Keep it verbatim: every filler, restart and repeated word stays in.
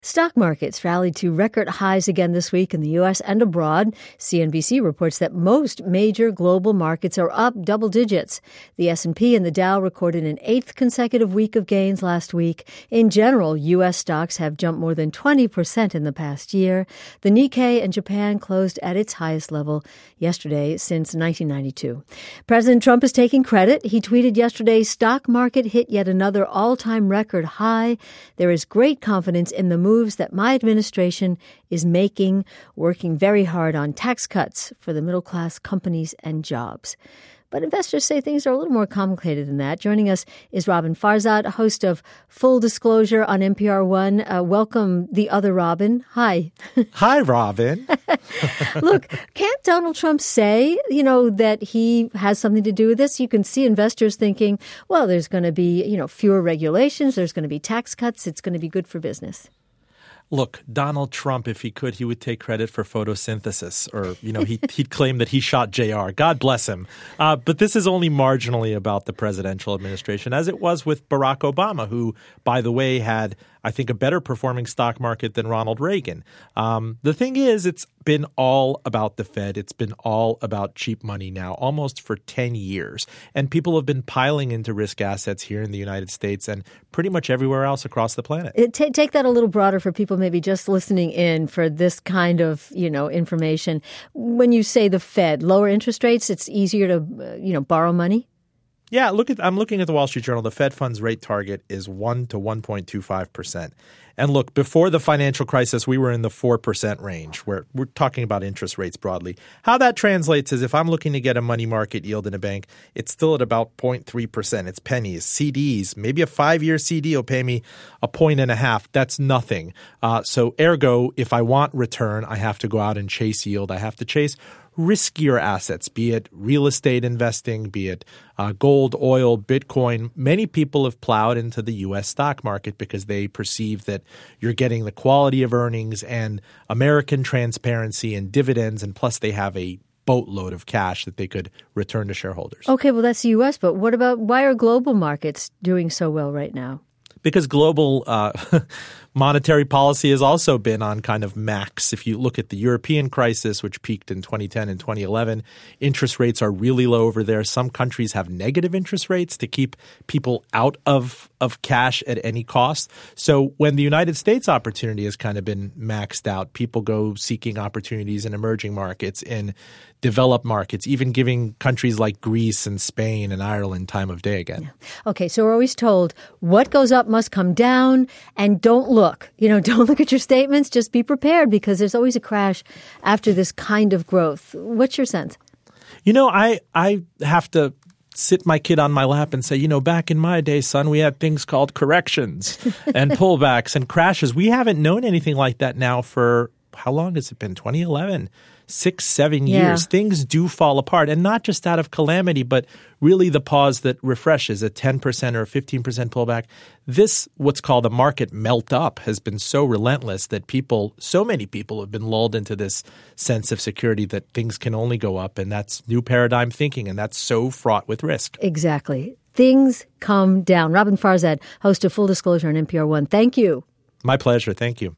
Stock markets rallied to record highs again this week in the U S and abroad. C N B C reports that most major global markets are up double digits. The S and P and the Dow recorded an eighth consecutive week of gains last week. In general, U S stocks have jumped more than twenty percent in the past year. The Nikkei in Japan closed at its highest level yesterday since nineteen ninety-two. President Trump is taking credit. He tweeted yesterday, "Stock market hit yet another all-time record high. There is great confidence in the move moves that my administration is making, working very hard on tax cuts for the middle class, companies, and jobs." But investors say things are a little more complicated than that. Joining us is Robin Farzad, host of Full Disclosure on N P R One. Uh, welcome, the other Robin. Hi. Hi, Robin. Look, can't Donald Trump say, you know, that he has something to do with this? You can see investors thinking, well, there's going to be, you know, fewer regulations. There's going to be tax cuts. It's going to be good for business. Look, Donald Trump, if he could, he would take credit for photosynthesis, or, you know, he, he'd claim that he shot J R. God bless him. Uh, but this is only marginally about the presidential administration, as it was with Barack Obama, who, by the way, had, I think, a better performing stock market than Ronald Reagan. Um, the thing is, it's been all about the Fed. It's been all about cheap money now, almost for ten years. And people have been piling into risk assets here in the United States and pretty much everywhere else across the planet. It, t- take that a little broader for people maybe just listening in for this kind of, you know, information. When you say the Fed, lower interest rates, it's easier to, uh, you know, borrow money? Yeah, look at I'm looking at the Wall Street Journal. The Fed funds rate target is one to one point two five percent. And look, before the financial crisis, we were in the four percent range, where we're talking about interest rates broadly. How that translates is if I'm looking to get a money market yield in a bank, it's still at about zero point three percent. It's pennies. C Ds, maybe a five-year C D will pay me a point and a half. That's nothing. Uh, so ergo, if I want return, I have to go out and chase yield. I have to chase riskier assets, be it real estate investing, be it uh, gold, oil, Bitcoin. Many people have plowed into the U S stock market because they perceive that you're getting the quality of earnings and American transparency and dividends, and plus they have a boatload of cash that they could return to shareholders. Okay, well, that's the U S, but what about why are global markets doing so well right now? Because global uh, monetary policy has also been on kind of max. If you look at the European crisis, which peaked in twenty ten and twenty eleven, interest rates are really low over there. Some countries have negative interest rates to keep people out of, of cash at any cost. So when the United States opportunity has kind of been maxed out, people go seeking opportunities in emerging markets, in developed markets, even giving countries like Greece and Spain and Ireland time of day again. Yeah. Okay, so we're always told what goes up must come down, and don't look. You know, don't look at your statements. Just be prepared because there's always a crash after this kind of growth. What's your sense? You know, I I have to sit my kid on my lap and say, you know, back in my day, son, we had things called corrections and pullbacks and crashes. We haven't known anything like that now for how long has it been? twenty eleven. Six, seven yeah. years. Things do fall apart, and not just out of calamity, but really the pause that refreshes a ten percent or a fifteen percent pullback. This, what's called a market melt up, has been so relentless that people, so many people have been lulled into this sense of security that things can only go up, and that's new paradigm thinking, and that's so fraught with risk. Exactly. Things come down. Robin Farzad, host of Full Disclosure on N P R One. Thank you. My pleasure. Thank you.